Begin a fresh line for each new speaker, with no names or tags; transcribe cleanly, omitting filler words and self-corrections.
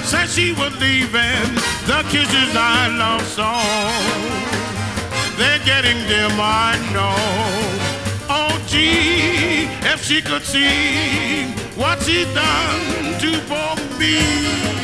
said she was leaving, the kisses I love so, they're getting dim, I know. Oh gee, if she could see what she's done to for me.